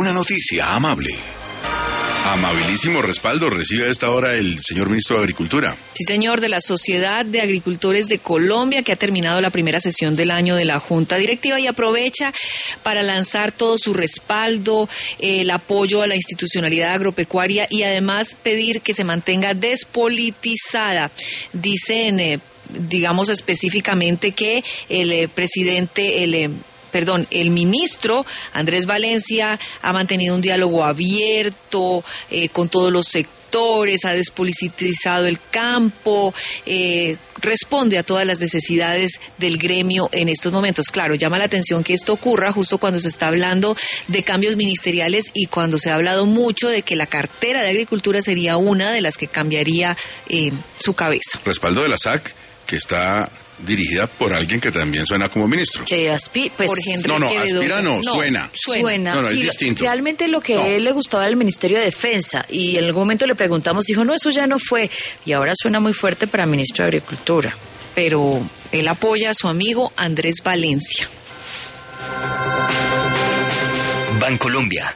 Una noticia amable. Amabilísimo respaldo recibe a esta hora el señor ministro de Agricultura. Sí, señor, de la Sociedad de Agricultores de Colombia, que ha terminado la primera sesión del año de la Junta Directiva y aprovecha para lanzar todo su respaldo, el apoyo a la institucionalidad agropecuaria y además pedir que se mantenga despolitizada. Dicen, digamos específicamente que el ministro Andrés Valencia ha mantenido un diálogo abierto con todos los sectores, ha despolitizado el campo, responde a todas las necesidades del gremio en estos momentos. Claro, llama la atención que esto ocurra justo cuando se está hablando de cambios ministeriales y cuando se ha hablado mucho de que la cartera de Agricultura sería una de las que cambiaría su cabeza. Respaldo de la SAC, que está dirigida por alguien que también suena como ministro. Que aspira, pues, por Henry no, Quevedo. aspira no, suena. Suena. No, sí, es distinto. Realmente lo que a él le gustaba era el Ministerio de Defensa y en algún momento le preguntamos, dijo, no, eso ya no fue. Y ahora suena muy fuerte para ministro de Agricultura. Pero él apoya a su amigo Andrés Valencia. Bancolombia.